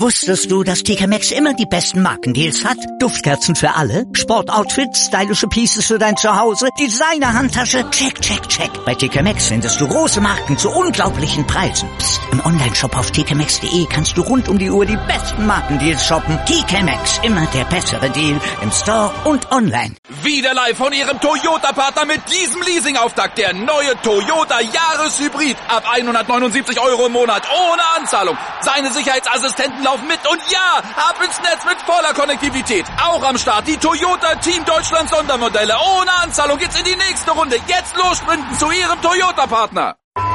Wusstest du, dass TK Maxx immer die besten Markendeals hat? Duftkerzen für alle, Sportoutfits, stylische Pieces für dein Zuhause, Designer-Handtasche, check, check, check. Bei TK Maxx findest du große Marken zu unglaublichen Preisen. Psst. Im Onlineshop auf tkmaxx.de kannst du rund um die Uhr die besten Markendeals shoppen. TK Maxx, immer der bessere Deal im Store und online. Wieder live von Ihrem Toyota-Partner mit diesem Leasing-Auftakt. Der neue Toyota Jahreshybrid. Ab 179 € im Monat. Ohne Anzahlung. Seine Sicherheitsassistenten laufen mit. Und ja, ab ins Netz mit voller Konnektivität. Auch am Start die Toyota Team Deutschland Sondermodelle. Ohne Anzahlung geht's in die nächste Runde. Jetzt los sprinten zu Ihrem Toyota-Partner.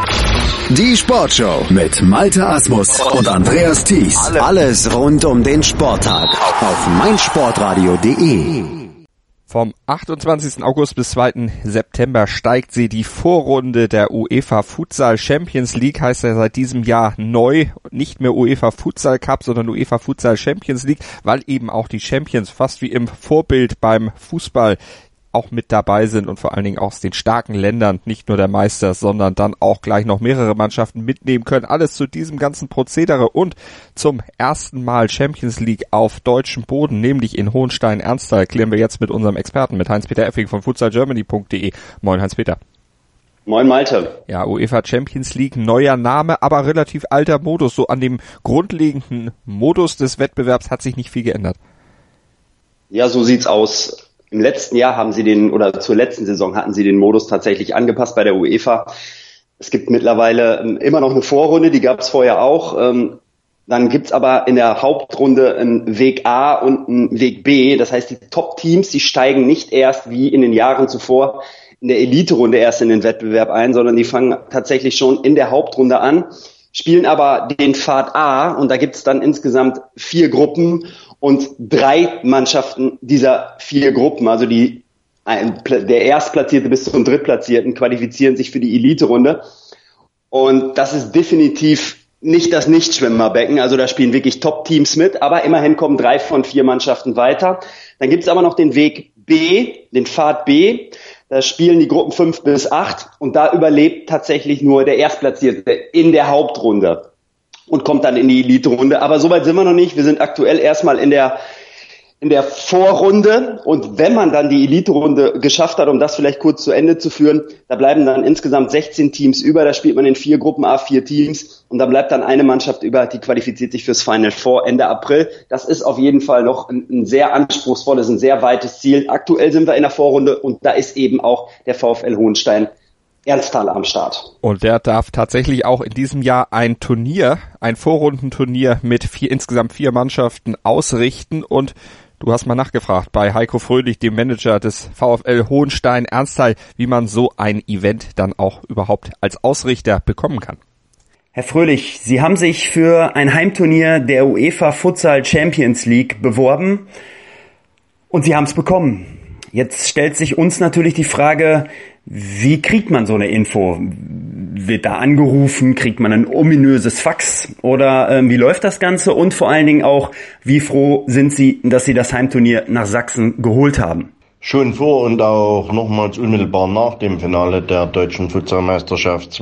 Die Sportshow mit Malte Asmus und Andreas Thies. Alles rund um den Sporttag auf meinsportradio.de. Vom 28. August bis 2. September steigt sie. Die Vorrunde der UEFA Futsal Champions League heißt ja seit diesem Jahr neu. Nicht mehr UEFA Futsal Cup, sondern UEFA Futsal Champions League, weil eben auch die Champions fast wie im Vorbild beim Fußball auch mit dabei sind und vor allen Dingen aus den starken Ländern, nicht nur der Meister, sondern dann auch gleich noch mehrere Mannschaften mitnehmen können. Alles zu diesem ganzen Prozedere und zum ersten Mal Champions League auf deutschem Boden, nämlich in Hohenstein-Ernsthal, klären wir jetzt mit unserem Experten, mit Heinz-Peter Effing von futsalgermany.de. Moin Heinz-Peter. Moin Malte. Ja, UEFA Champions League, neuer Name, aber relativ alter Modus. So an dem grundlegenden Modus des Wettbewerbs hat sich nicht viel geändert. Ja, so sieht's aus. Im letzten Jahr zur letzten Saison hatten sie den Modus tatsächlich angepasst bei der UEFA. Es gibt mittlerweile immer noch eine Vorrunde, die gab es vorher auch. Dann gibt's aber in der Hauptrunde einen Weg A und einen Weg B. Das heißt, die Top-Teams, die steigen nicht erst wie in den Jahren zuvor in der Elite-Runde erst in den Wettbewerb ein, sondern die fangen tatsächlich schon in der Hauptrunde an, spielen aber den Pfad A und da gibt's dann insgesamt 4 Gruppen und 3 Mannschaften dieser 4 Gruppen, also der Erstplatzierte bis zum Drittplatzierten, qualifizieren sich für die Elite-Runde. Und das ist definitiv nicht das Nichtschwimmerbecken, also da spielen wirklich Top-Teams mit, aber immerhin kommen 3 von 4 Mannschaften weiter. Dann gibt's aber noch den Weg B, den Pfad B. Da spielen die Gruppen 5 bis 8 und da überlebt tatsächlich nur der Erstplatzierte in der Hauptrunde und kommt dann in die Elite-Runde. Aber soweit sind wir noch nicht. Wir sind aktuell erstmal in der Vorrunde und wenn man dann die Elite-Runde geschafft hat, um das vielleicht kurz zu Ende zu führen, da bleiben dann insgesamt 16 Teams über, da spielt man in 4 Gruppen A4 Teams und da bleibt dann eine Mannschaft über, die qualifiziert sich fürs Final Four Ende April. Das ist auf jeden Fall noch ein sehr anspruchsvolles, ein sehr weites Ziel. Aktuell sind wir in der Vorrunde und da ist eben auch der VfL Hohenstein-Ernsthal am Start. Und der darf tatsächlich auch in diesem Jahr ein Vorrundenturnier mit insgesamt 4 Mannschaften ausrichten und du hast mal nachgefragt bei Heiko Fröhlich, dem Manager des VfL Hohenstein-Ernsthal, wie man so ein Event dann auch überhaupt als Ausrichter bekommen kann. Herr Fröhlich, Sie haben sich für ein Heimturnier der UEFA Futsal Champions League beworben und Sie haben es bekommen. Jetzt stellt sich uns natürlich die Frage, wie kriegt man so eine Info? Wird da angerufen? Kriegt man ein ominöses Fax? Oder wie läuft das Ganze? Und vor allen Dingen auch, wie froh sind Sie, dass Sie das Heimturnier nach Sachsen geholt haben? Schon vor und auch nochmals unmittelbar nach dem Finale der Deutschen Futsalmeisterschaft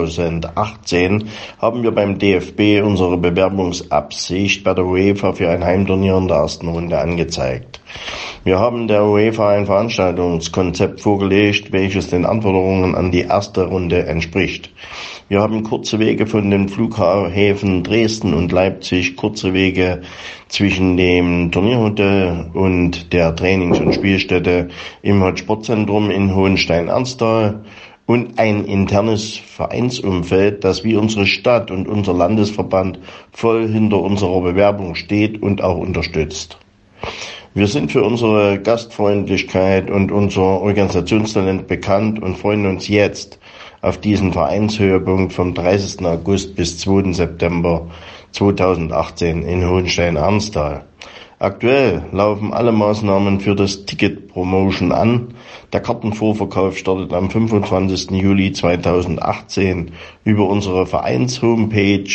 2018 haben wir beim DFB unsere Bewerbungsabsicht bei der UEFA für ein Heimturnier in der ersten Runde angezeigt. Wir haben der UEFA ein Veranstaltungskonzept vorgelegt, welches den Anforderungen an die erste Runde entspricht. Wir haben kurze Wege von den Flughäfen Dresden und Leipzig, kurze Wege zwischen dem Turnierhotel und der Trainings- und Spielstätte im Hot-Sportzentrum in Hohenstein-Ernsthal und ein internes Vereinsumfeld, das wie unsere Stadt und unser Landesverband voll hinter unserer Bewerbung steht und auch unterstützt. Wir sind für unsere Gastfreundlichkeit und unser Organisationstalent bekannt und freuen uns jetzt auf diesen Vereinshöhepunkt vom 30. August bis 2. September 2018 in Hohenstein-Ernsthal. Aktuell laufen alle Maßnahmen für das Ticket-Promotion an. Der Kartenvorverkauf startet am 25. Juli 2018 über unsere Vereins-Homepage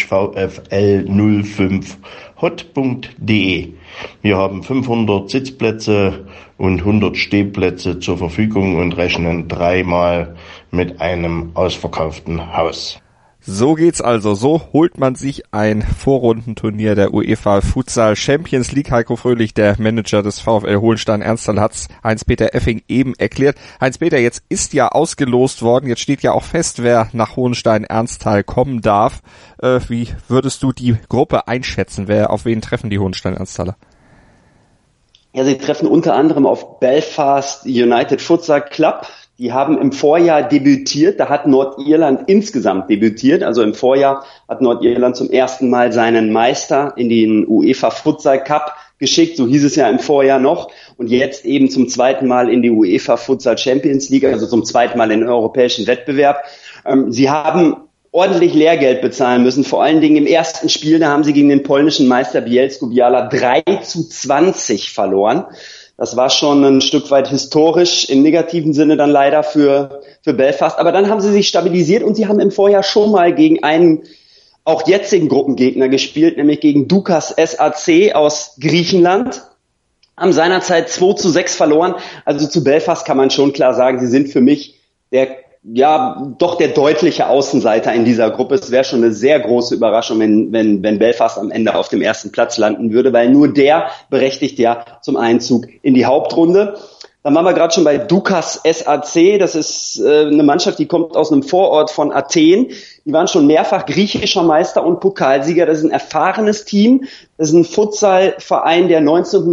vfl05hot.de. Wir haben 500 Sitzplätze und 100 Stehplätze zur Verfügung und rechnen 3-mal mit einem ausverkauften Haus. So geht's also. So holt man sich ein Vorrundenturnier der UEFA Futsal Champions League. Heiko Fröhlich, der Manager des VfL Hohenstein-Ernsthal, hat's Heinz-Peter Effing eben erklärt. Heinz-Peter, jetzt ist ja ausgelost worden. Jetzt steht ja auch fest, wer nach Hohenstein-Ernsthal kommen darf. Wie würdest du die Gruppe einschätzen? Auf wen treffen die Hohenstein-Ernsthaler? Ja, sie treffen unter anderem auf Belfast United Futsal Club. Die haben im Vorjahr debütiert, da hat Nordirland insgesamt debütiert. Also im Vorjahr hat Nordirland zum ersten Mal seinen Meister in den UEFA Futsal Cup geschickt, so hieß es ja im Vorjahr noch. Und jetzt eben zum zweiten Mal in die UEFA Futsal Champions League, also zum zweiten Mal in den europäischen Wettbewerb. Sie haben ordentlich Lehrgeld bezahlen müssen, vor allen Dingen im ersten Spiel, da haben sie gegen den polnischen Meister Bielsko-Biała 3-20 verloren. Das war schon ein Stück weit historisch, im negativen Sinne dann leider für Belfast. Aber dann haben sie sich stabilisiert und sie haben im Vorjahr schon mal gegen einen auch jetzigen Gruppengegner gespielt, nämlich gegen Doukas SAC aus Griechenland. Haben seinerzeit 2-6 verloren. Also zu Belfast kann man schon klar sagen, sie sind für mich der deutliche Außenseiter in dieser Gruppe. Es wäre schon eine sehr große Überraschung, wenn Belfast am Ende auf dem ersten Platz landen würde, weil nur der berechtigt ja zum Einzug in die Hauptrunde. Dann waren wir gerade schon bei Doukas SAC. Das ist eine Mannschaft, die kommt aus einem Vorort von Athen. Die waren schon mehrfach griechischer Meister und Pokalsieger. Das ist ein erfahrenes Team. Das ist ein Futsalverein, der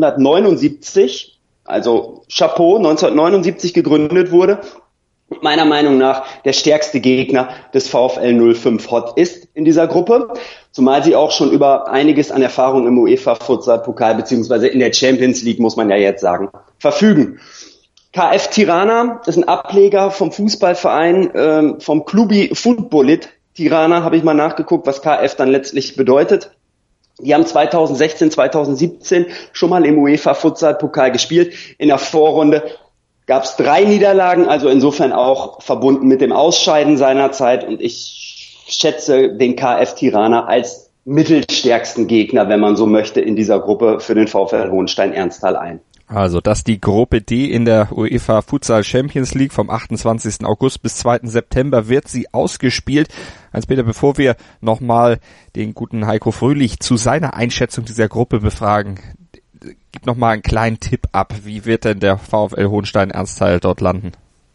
1979, also Chapeau, 1979 gegründet wurde. Meiner Meinung nach der stärkste Gegner des VfL 05 Hot ist in dieser Gruppe, zumal sie auch schon über einiges an Erfahrung im UEFA Futsal Pokal beziehungsweise in der Champions League, muss man ja jetzt sagen, verfügen. KF Tirana ist ein Ableger vom Fußballverein, vom Klubi Futbolit Tirana, habe ich mal nachgeguckt, was KF dann letztlich bedeutet. Die haben 2016, 2017 schon mal im UEFA Futsal Pokal gespielt. In der Vorrunde gab es 3 Niederlagen, also insofern auch verbunden mit dem Ausscheiden seinerzeit. Und ich schätze den KF Tirana als mittelstärksten Gegner, wenn man so möchte, in dieser Gruppe für den VfL Hohenstein-Ernsthal ein. Also das die Gruppe D in der UEFA Futsal Champions League vom 28. August bis 2. September wird sie ausgespielt. Heinz-Peter, bevor wir nochmal den guten Heiko Fröhlich zu seiner Einschätzung dieser Gruppe befragen, gib noch mal einen kleinen Tipp ab. Wie wird denn der VfL Hohenstein-Ernsthal dort landen?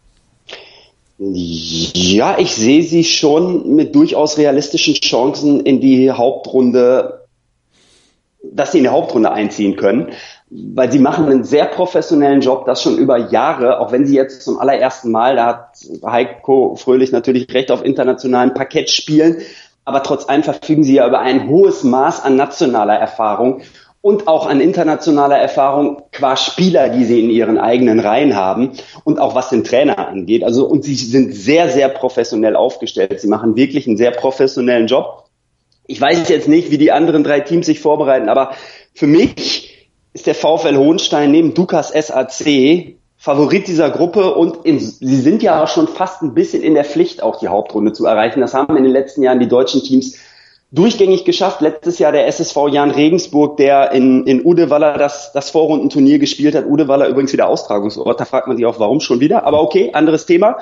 Ja, ich sehe sie schon mit durchaus realistischen Chancen in die Hauptrunde, dass sie in die Hauptrunde einziehen können, weil sie machen einen sehr professionellen Job, das schon über Jahre, auch wenn sie jetzt zum allerersten Mal, da hat Heiko Fröhlich natürlich recht, auf internationalem Parkett spielen, aber trotz allem verfügen sie ja über ein hohes Maß an nationaler Erfahrung und auch an internationaler Erfahrung qua Spieler, die sie in ihren eigenen Reihen haben und auch was den Trainer angeht. Also, und sie sind sehr, sehr professionell aufgestellt. Sie machen wirklich einen sehr professionellen Job. Ich weiß jetzt nicht, wie die anderen 3 Teams sich vorbereiten, aber für mich ist der VfL Hohenstein neben Doukas SAC Favorit dieser Gruppe und sie sind ja auch schon fast ein bisschen in der Pflicht, auch die Hauptrunde zu erreichen. Das haben in den letzten Jahren die deutschen Teams durchgängig geschafft. Letztes Jahr der SSV Jan Regensburg, der in Uddevalla das Vorrundenturnier gespielt hat. Uddevalla übrigens wieder Austragungsort. Da fragt man sich auch, warum schon wieder. Aber okay, anderes Thema.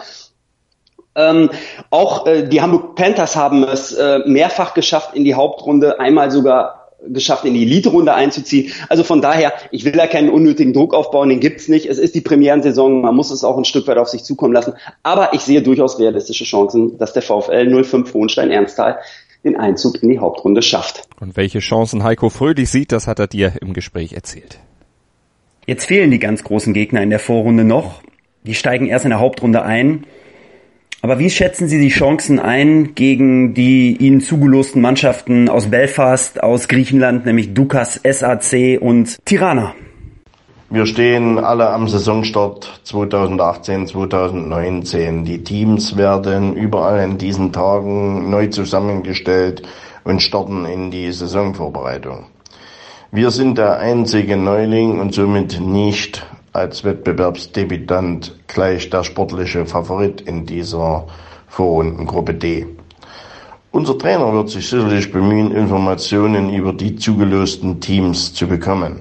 Die Hamburg Panthers haben es mehrfach geschafft, in die Hauptrunde, einmal sogar geschafft, in die Elite-Runde einzuziehen. Also von daher, ich will da keinen unnötigen Druck aufbauen, den gibt's nicht. Es ist die Premierensaison, man muss es auch ein Stück weit auf sich zukommen lassen. Aber ich sehe durchaus realistische Chancen, dass der VfL 05 Hohenstein-Ernsthal den Einzug in die Hauptrunde schafft. Und welche Chancen Heiko Fröhlich sieht, das hat er dir im Gespräch erzählt. Jetzt fehlen die ganz großen Gegner in der Vorrunde noch. Die steigen erst in der Hauptrunde ein. Aber wie schätzen Sie die Chancen ein gegen die Ihnen zugelosten Mannschaften aus Belfast, aus Griechenland, nämlich Doukas SAC und Tirana? Wir stehen alle am Saisonstart 2018-2019. Die Teams werden überall in diesen Tagen neu zusammengestellt und starten in die Saisonvorbereitung. Wir sind der einzige Neuling und somit nicht als Wettbewerbsdebütant gleich der sportliche Favorit in dieser Vorrundengruppe D. Unser Trainer wird sich sicherlich bemühen, Informationen über die zugelosten Teams zu bekommen.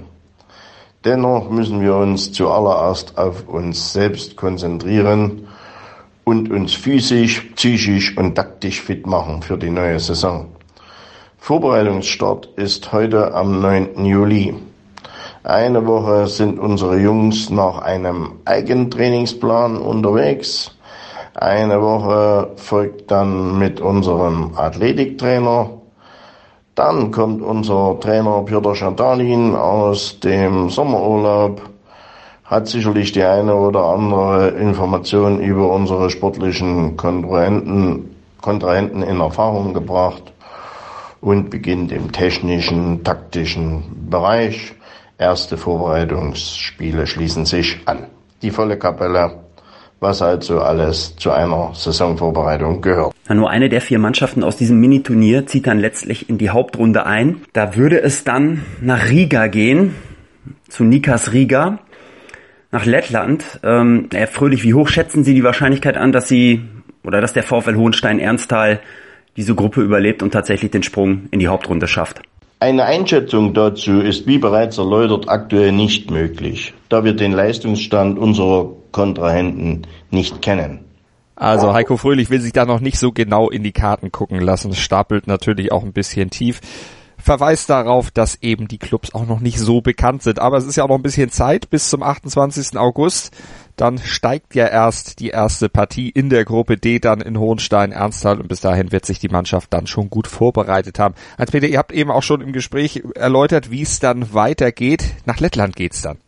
Dennoch müssen wir uns zuallererst auf uns selbst konzentrieren und uns physisch, psychisch und taktisch fit machen für die neue Saison. Vorbereitungsstart ist heute am 9. Juli. Eine Woche sind unsere Jungs nach einem Eigentrainingsplan unterwegs. Eine Woche folgt dann mit unserem Athletiktrainer. Dann kommt unser Trainer Piotr Schadalin aus dem Sommerurlaub, hat sicherlich die eine oder andere Information über unsere sportlichen Kontrahenten in Erfahrung gebracht und beginnt im technischen, taktischen Bereich. Erste Vorbereitungsspiele schließen sich an. Die volle Kapelle, was also alles zu einer Saisonvorbereitung gehört. Nur eine der 4 Mannschaften aus diesem Miniturnier zieht dann letztlich in die Hauptrunde ein. Da würde es dann nach Riga gehen, zu Nikas Riga, nach Lettland. Herr Fröhlich, wie hoch schätzen Sie die Wahrscheinlichkeit an, dass der VfL Hohenstein-Ernsthal diese Gruppe überlebt und tatsächlich den Sprung in die Hauptrunde schafft? Eine Einschätzung dazu ist, wie bereits erläutert, aktuell nicht möglich, da wir den Leistungsstand unserer Kontrahenten nicht kennen. Also Heiko Fröhlich will sich da noch nicht so genau in die Karten gucken lassen, stapelt natürlich auch ein bisschen tief, verweist darauf, dass eben die Clubs auch noch nicht so bekannt sind. Aber es ist ja auch noch ein bisschen Zeit bis zum 28. August. Dann steigt ja erst die erste Partie in der Gruppe D dann in Hohenstein-Ernsthal und bis dahin wird sich die Mannschaft dann schon gut vorbereitet haben. Hans-Peter, ihr habt eben auch schon im Gespräch erläutert, wie es dann weitergeht. Nach Lettland geht's dann.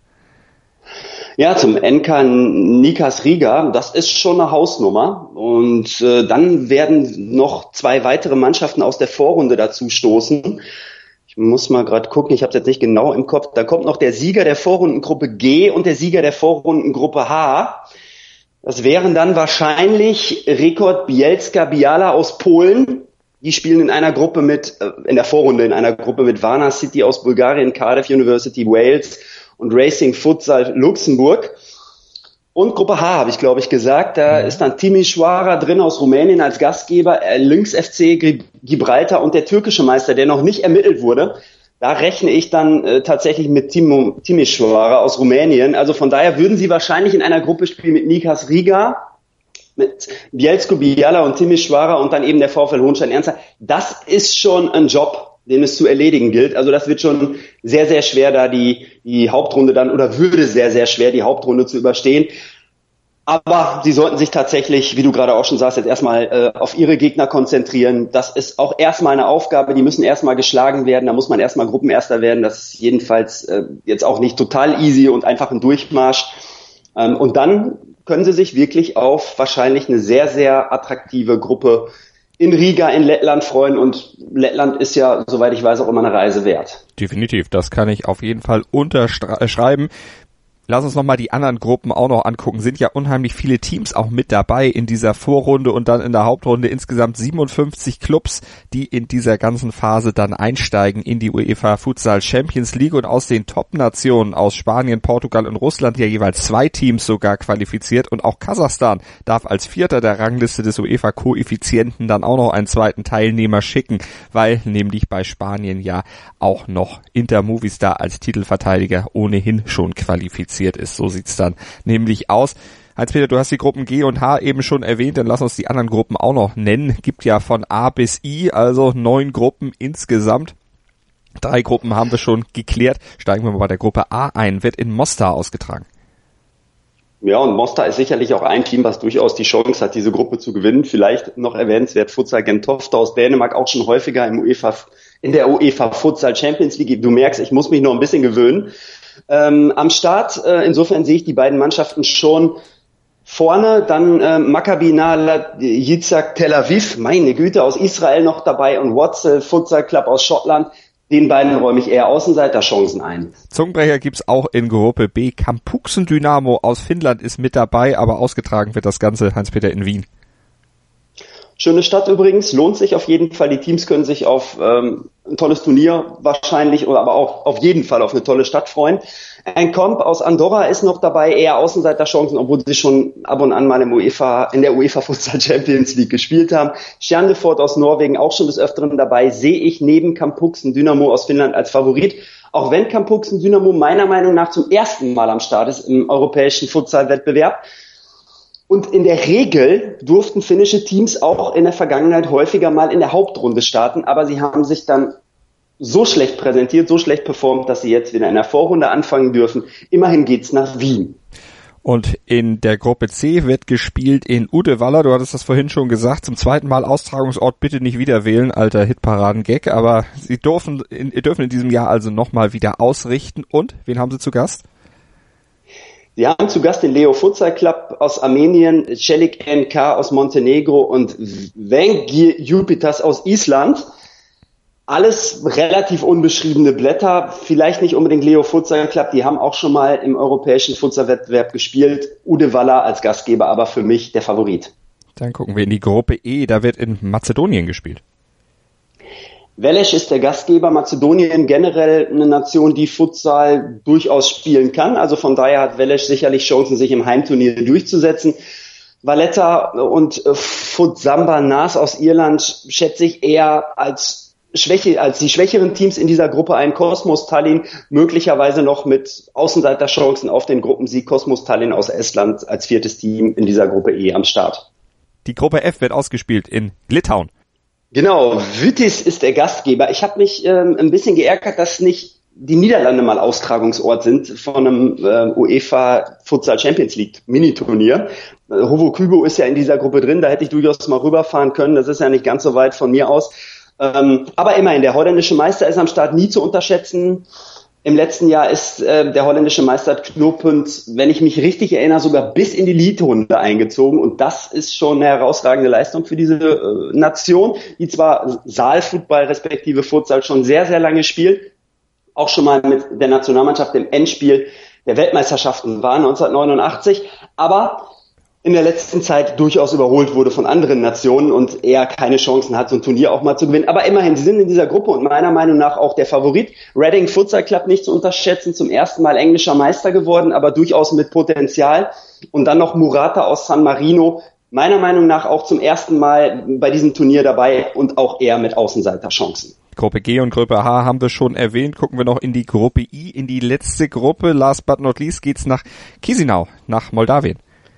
Ja, zum NK Nikas Riga, das ist schon eine Hausnummer. Und dann werden noch 2 weitere Mannschaften aus der Vorrunde dazu stoßen. Ich muss mal gerade gucken, ich habe es jetzt nicht genau im Kopf. Da kommt noch der Sieger der Vorrundengruppe G und der Sieger der Vorrundengruppe H. Das wären dann wahrscheinlich Rekord Bielska-Biala aus Polen. Die spielen in der Vorrunde in einer Gruppe mit Varna City aus Bulgarien, Cardiff University Wales und Racing Futsal Luxemburg. Und Gruppe H habe ich, glaube ich, gesagt. Da ist dann Timișoara drin aus Rumänien als Gastgeber, Lynx FC Gibraltar und der türkische Meister, der noch nicht ermittelt wurde. Da rechne ich dann tatsächlich mit Timișoara aus Rumänien. Also von daher würden sie wahrscheinlich in einer Gruppe spielen mit Nikas Riga, mit Bielsko-Biala und Timișoara und dann eben der VfL Hohenstein-Ernsthal. Das ist schon ein Job, den es zu erledigen gilt. Also das wird schon sehr, sehr schwer, da die Hauptrunde dann, oder würde sehr, sehr schwer, die Hauptrunde zu überstehen. Aber sie sollten sich tatsächlich, wie du gerade auch schon sagst, jetzt erstmal auf ihre Gegner konzentrieren. Das ist auch erstmal eine Aufgabe, die müssen erstmal geschlagen werden. Da muss man erstmal Gruppenerster werden. Das ist jedenfalls jetzt auch nicht total easy und einfach ein Durchmarsch. Und dann können sie sich wirklich auf wahrscheinlich eine sehr, sehr attraktive Gruppe in Riga in Lettland freuen, und Lettland ist ja, soweit ich weiß, auch immer eine Reise wert. Definitiv, das kann ich auf jeden Fall unterschreiben. Lass uns nochmal die anderen Gruppen auch noch angucken. Sind ja unheimlich viele Teams auch mit dabei in dieser Vorrunde und dann in der Hauptrunde. Insgesamt 57 Clubs, die in dieser ganzen Phase dann einsteigen in die UEFA Futsal Champions League, und aus den Top-Nationen aus Spanien, Portugal und Russland ja jeweils 2 Teams sogar qualifiziert, und auch Kasachstan darf als 4. der Rangliste des UEFA-Koeffizienten dann auch noch einen zweiten Teilnehmer schicken, weil nämlich bei Spanien ja auch noch Inter Movistar als Titelverteidiger ohnehin schon qualifiziert ist. So sieht's dann nämlich aus. Heinz-Peter, du hast die Gruppen G und H eben schon erwähnt, dann lass uns die anderen Gruppen auch noch nennen. Gibt ja von A bis I, also 9 Gruppen insgesamt. 3 Gruppen haben wir schon geklärt. Steigen wir mal bei der Gruppe A ein. Wird in Mostar ausgetragen. Ja, und Mostar ist sicherlich auch ein Team, was durchaus die Chance hat, diese Gruppe zu gewinnen. Vielleicht noch erwähnenswert Futsal Gentofte aus Dänemark, auch schon häufiger in der UEFA Futsal Champions League. Du merkst, ich muss mich noch ein bisschen gewöhnen. Am Start, insofern sehe ich die beiden Mannschaften schon vorne. Dann Maccabi Nahal Yitzhak Tel Aviv, meine Güte, aus Israel noch dabei, und Watzel Futsal Club aus Schottland. Den beiden räume ich eher Außenseiterchancen ein. Zungenbrecher gibt's auch in Gruppe B. Kampuksen Dynamo aus Finnland ist mit dabei, aber ausgetragen wird das Ganze, Heinz-Peter, in Wien. Schöne Stadt übrigens, lohnt sich auf jeden Fall. Die Teams können sich auf ein tolles Turnier wahrscheinlich, oder aber auch auf jeden Fall auf eine tolle Stadt freuen. Ein Comp aus Andorra ist noch dabei, eher Außenseiterchancen, obwohl sie schon ab und an mal in der UEFA Futsal Champions League gespielt haben. Stjernefort aus Norwegen auch schon des Öfteren dabei, sehe ich neben Kampuksen Dynamo aus Finnland als Favorit. Auch wenn Kampuksen Dynamo meiner Meinung nach zum ersten Mal am Start ist im europäischen Futsal-Wettbewerb. Und in der Regel durften finnische Teams auch in der Vergangenheit häufiger mal in der Hauptrunde starten, aber sie haben sich dann so schlecht präsentiert, so schlecht performt, dass sie jetzt wieder in der Vorrunde anfangen dürfen. Immerhin geht's nach Wien. Und in der Gruppe C wird gespielt in Uddevalla. Du hattest das vorhin schon gesagt. Zum zweiten Mal Austragungsort bitte nicht wieder wählen, alter Hitparaden-Gag. Aber sie dürfen in diesem Jahr also nochmal wieder ausrichten. Und wen haben sie zu Gast? Sie haben zu Gast den Leo Futsal Club aus Armenien, Celik NK aus Montenegro und Vengi Jupitas aus Island. Alles relativ unbeschriebene Blätter, vielleicht nicht unbedingt Leo Futsal Club, die haben auch schon mal im europäischen Futsalwettbewerb gespielt. Uddevalla als Gastgeber, aber für mich der Favorit. Dann gucken wir in die Gruppe E, da wird in Mazedonien gespielt. Veleš ist der Gastgeber, Mazedonien generell eine Nation, die Futsal durchaus spielen kann. Also von daher hat Veleš sicherlich Chancen, sich im Heimturnier durchzusetzen. Valletta und Futsamba Nas aus Irland schätze ich eher als die schwächeren Teams in dieser Gruppe ein. Kosmos Tallinn möglicherweise noch mit Außenseiterchancen auf den Gruppensieg. Kosmos Tallinn aus Estland als viertes Team in dieser Gruppe E am Start. Die Gruppe F wird ausgespielt in Litauen. Genau, Vytis ist der Gastgeber. Ich habe mich ein bisschen geärgert, dass nicht die Niederlande mal Austragungsort sind von einem UEFA Futsal Champions League Miniturnier. Hovo Kubo ist ja in dieser Gruppe drin, da hätte ich durchaus mal rüberfahren können. Das ist ja nicht ganz so weit von mir aus. Aber immerhin, der holländische Meister ist am Start, nie zu unterschätzen. Im letzten Jahr ist der holländische Meister Knooppunt, wenn ich mich richtig erinnere, sogar bis in die Elite-Runde eingezogen. Und das ist schon eine herausragende Leistung für diese Nation, die zwar Saalfußball respektive Futsal schon sehr, sehr lange spielt, auch schon mal mit der Nationalmannschaft im Endspiel der Weltmeisterschaften war 1989, aber in der letzten Zeit durchaus überholt wurde von anderen Nationen und eher keine Chancen hat, so ein Turnier auch mal zu gewinnen. Aber immerhin, sie sind in dieser Gruppe und meiner Meinung nach auch der Favorit. Reading Futsal Club nicht zu unterschätzen, zum ersten Mal englischer Meister geworden, aber durchaus mit Potenzial. Und dann noch Murata aus San Marino, meiner Meinung nach auch zum ersten Mal bei diesem Turnier dabei und auch eher mit Außenseiterchancen. Gruppe G und Gruppe H haben wir schon erwähnt. Gucken wir noch in die Gruppe I, in die letzte Gruppe. Last but not least geht's nach Chisinau, nach Moldawien.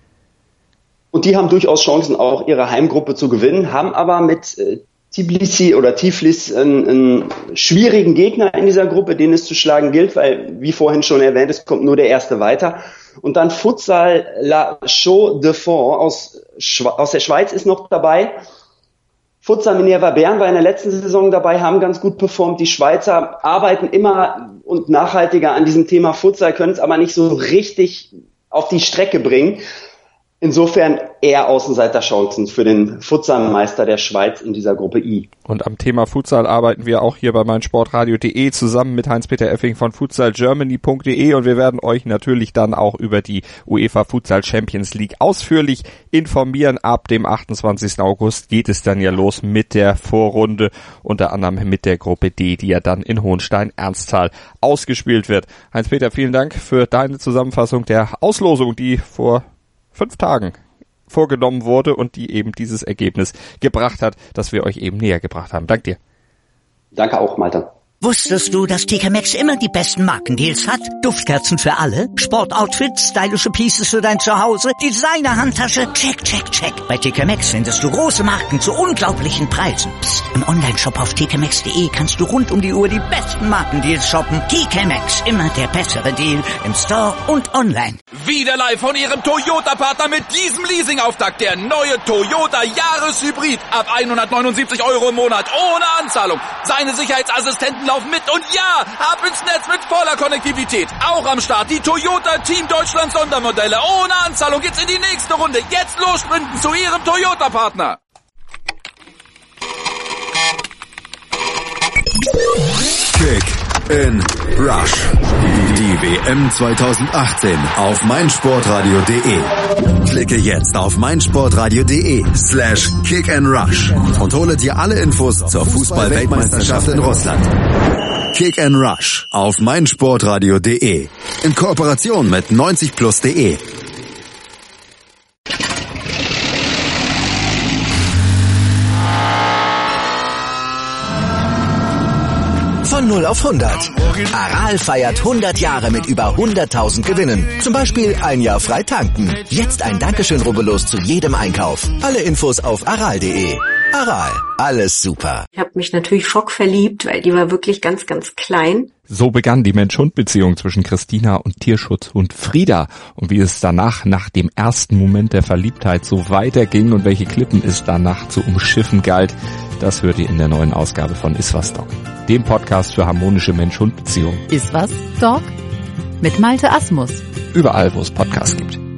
Und die haben durchaus Chancen, auch ihre Heimgruppe zu gewinnen, haben aber mit Tbilisi oder Tiflis einen schwierigen Gegner in dieser Gruppe, den es zu schlagen gilt, weil, wie vorhin schon erwähnt, es kommt nur der Erste weiter. Und dann Futsal La Chaux de Fonds aus der Schweiz ist noch dabei. Futsal Minerva Bern war in der letzten Saison dabei, haben ganz gut performt. Die Schweizer arbeiten immer und nachhaltiger an diesem Thema Futsal, können es aber nicht so richtig auf die Strecke bringen. Insofern eher Außenseiterchancen für den Futsalmeister der Schweiz in dieser Gruppe I. Und am Thema Futsal arbeiten wir auch hier bei meinsportradio.de zusammen mit Heinz-Peter Effing von futsalgermany.de und wir werden euch natürlich dann auch über die UEFA Futsal Champions League ausführlich informieren. Ab dem 28. August geht es dann ja los mit der Vorrunde, unter anderem mit der Gruppe D, die ja dann in Hohenstein-Ernsthal ausgespielt wird. Heinz-Peter, vielen Dank für deine Zusammenfassung der Auslosung, die vor 5 Tagen vorgenommen wurde und die eben dieses Ergebnis gebracht hat, das wir euch eben näher gebracht haben. Dank dir. Danke auch, Malte. Wusstest du, dass TK Maxx immer die besten Markendeals hat? Duftkerzen für alle, Sportoutfits, stylische Pieces für dein Zuhause, Designer-Handtasche, check, check, check. Bei TK Maxx findest du große Marken zu unglaublichen Preisen. Psst. Im Onlineshop auf tkmaxx.de kannst du rund um die Uhr die besten Markendeals shoppen. TK Maxx, immer der bessere Deal im Store und online. Wieder live von ihrem Toyota-Partner mit diesem Leasing-Auftakt. Der neue Toyota Jahreshybrid. Ab 179 € im Monat ohne Anzahlung. Seine Sicherheitsassistenten laufen mit und ja, ab ins Netz mit voller Konnektivität. Auch am Start die Toyota Team Deutschland Sondermodelle. Ohne Anzahlung geht's in die nächste Runde. Jetzt los sprinten zu Ihrem Toyota-Partner. Kick in Rush. Die WM 2018 auf meinsportradio.de. Klicke jetzt auf meinsportradio.de/kickandrush und hole dir alle Infos zur Fußball-Weltmeisterschaft in Russland. Kick and Rush auf meinsportradio.de in Kooperation mit 90plus.de. Von 0 auf 100. Aral feiert 100 Jahre mit über 100.000 Gewinnen. Zum Beispiel ein Jahr frei tanken. Jetzt ein Dankeschön, rubbellos zu jedem Einkauf. Alle Infos auf aral.de. Aral, alles super. Ich habe mich natürlich schockverliebt, weil die war wirklich ganz, ganz klein. So begann die Mensch-Hund-Beziehung zwischen Christina und Tierschutzhund Frieda. Und wie es danach, nach dem ersten Moment der Verliebtheit, so weiterging und welche Klippen es danach zu umschiffen galt, das hört ihr in der neuen Ausgabe von Iswas Dog, dem Podcast für harmonische Mensch-Hund-Beziehungen. Iswas Dog? Mit Malte Asmus. Überall, wo es Podcasts gibt.